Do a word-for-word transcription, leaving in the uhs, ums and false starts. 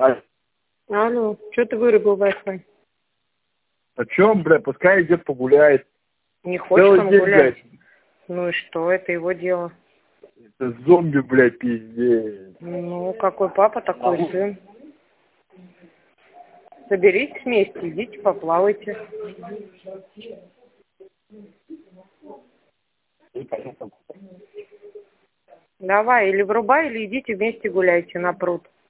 А, Алло, что ты вырубил Wi-Fi? о чем, бля, пускай идет погуляет. Не хочет Целый он день, гулять? блядь. Ну и что, это его дело. Это зомби, блядь, пиздец. Ну, какой папа, такой Ау. сын. Соберитесь вместе, идите поплавайте. Давай, или врубай, или идите вместе гуляйте на пруд.